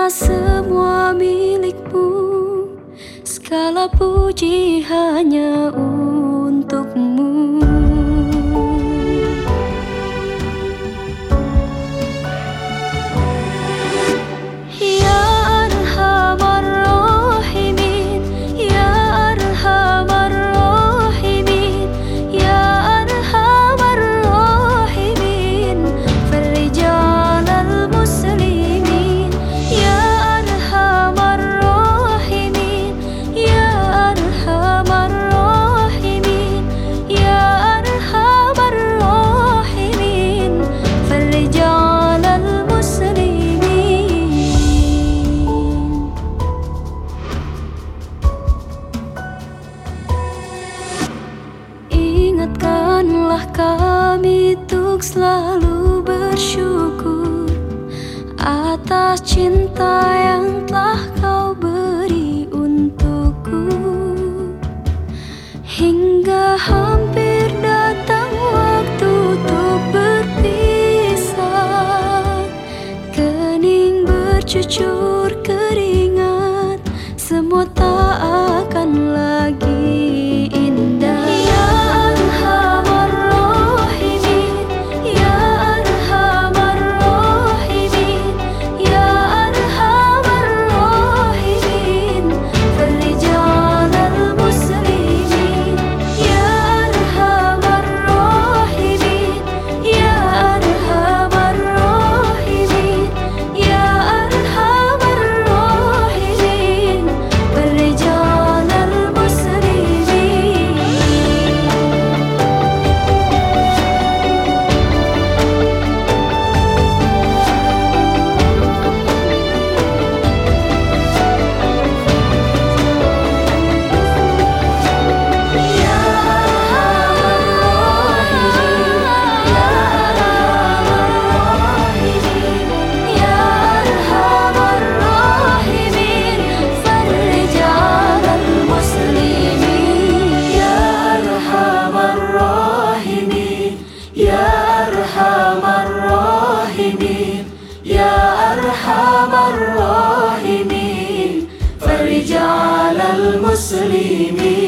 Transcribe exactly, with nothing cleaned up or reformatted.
semua milikmu, segala puji hanya untukmu. Ya Arhamar Rahimin, Ya Arhamar Rahimin, Ya Arhamar Rahimin, Farrijal al-Muslimin. Ya Arhamar Rahimin, Ya Arhamar Rahimin, Ya Arhamar Rahimin, Farrijal al-Muslimin. Ingatkanlah kami untuk selalu bersyukur atas cinta yang telah Kau beri untukku, hingga hampir datang waktu untuk berpisah. Kening bercucur keringat, semua tak akan lagi indah. Ya Arhamar Rahimin, Ya Arhamar Rahimin, Ya Arhamar Rahimin, Farrijal al-Muslimin. Ya Arhamar Rahimin, Ya Arhamar Rahimin, Ya Arhamar Rahimin, Farrijal al-Muslimin. Ya Arhamar Rahimin, Ya Arhamar Rahimin, Farrijal al-Muslimin.